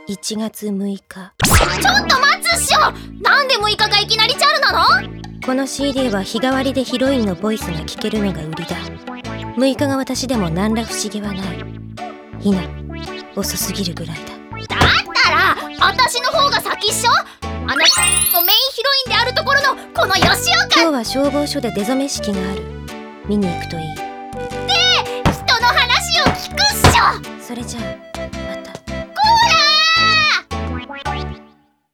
1月6日。 ちょっと待つっしょ。なんで6日がいきなりチャルなの？ この CD は日替わりでヒロインのボイスが聞けるのが売りだ。6日が私でも何ら不思議はない。いな、遅すぎるぐらいだ。 だったら私の方が先っしょ。あなたのメインヒロインであるところのこの吉岡。 今日は消防署で出初め式がある。見に行くといい。 で、人の話を聞くっしょ。 それじゃあまた。